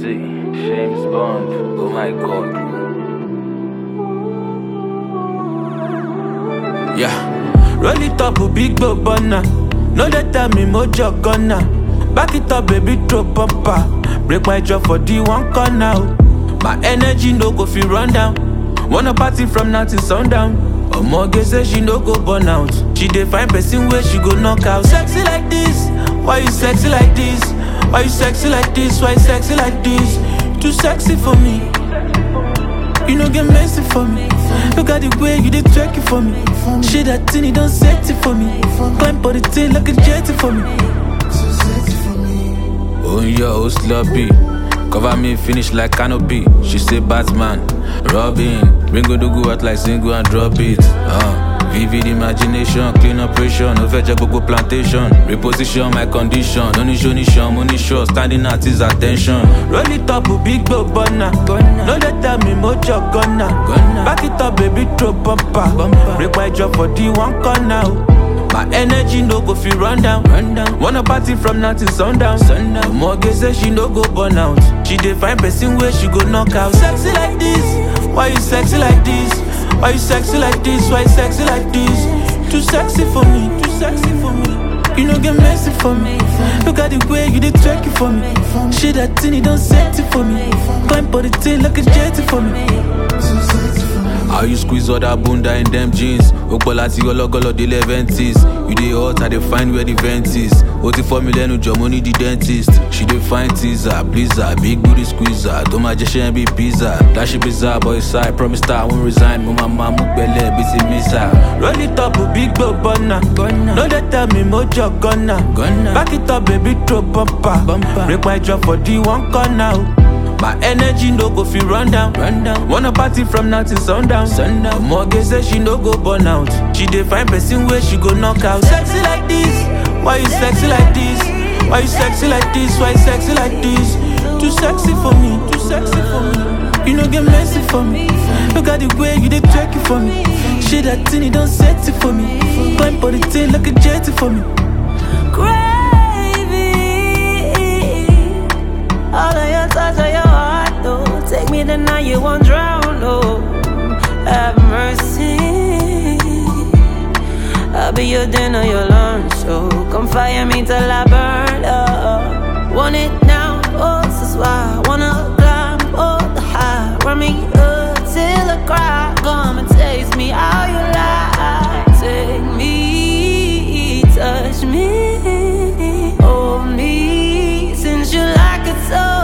See, James Bond, oh my god. Yeah, roll it up, big bobana. No let tell me mojo gonna. Back it up, baby, throw bumper. Break my jaw for the one corner. My energy no go feel run down. Wanna party from now till sundown. Omoge say she no go burn out. She dey find person where she go knock out. Sexy like this, why you sexy like this? Why you sexy like this? Why you sexy like this? Too sexy for me. You no get messy for me. Look at the way you did twerk it for me. Shit that thing, you don't set it for me. Climb for the thing like a jetty for me. Oh yeah, oh sloppy. Cover me, finish like canopy. She say Batman, Robin. Bring go to go out like single and drop it. Vivid imagination, clean operation. No fetch go plantation. Reposition my condition. No nishon, money show. Standing at his attention. Roll it up, big bobana. No let tell me mojo gonna. Back it up, baby, throw bumper. Break my jaw for the one corner. My energy no go feel run down. Wanna party from now till sundown. Omoge say she no go burn out. She dey find person where she go knock out. Sexy like this, why you sexy like this? Why you sexy like this? Why you sexy like this? Too sexy for me, too sexy for me. You no get messy for me. Look at the way you did twerk it for me. Shit that thing, you don't set it for me. Climb for the thing like a jetty for me. How you squeeze all that bunda in them jeans? Okpolati gologolo the leventies. You dey hot, I dey find where the vent is. Oti for me lenu your money the dentist. She dey find teaser, blizzard, big booty squeezer. To my jeshe be pizza. That shit bizarre, boy side. Promise that I won't resign. Mama mukbele, busy missa. Roll it up, big bobana. No let tell me mojo gonna. Back it up, baby, throw bumper. Break my jaw for the one corner. My energy no go feel run down. Wanna party from now till sundown. Omoge say she no go burn out. She dey find person where she go knock out. Sexy like this, why you sexy like this? Why you sexy like this? Why you sexy like this? Too sexy for me, too sexy for me. You no get messy for me. Look at the way you did twerk it for me. Shit that thing, you don't set it for me. Climb for the thing like a jetty for me. All of your touch of your heart, though. Take me the night you won't drown, oh. Have mercy. I'll be your dinner, your lunch, so come fire me till I burn up. Want it now, oh, this is why I wanna climb all the high. Run me up till I cry. Come and taste me how you lie. Take me, touch me, hold me, since you like it so.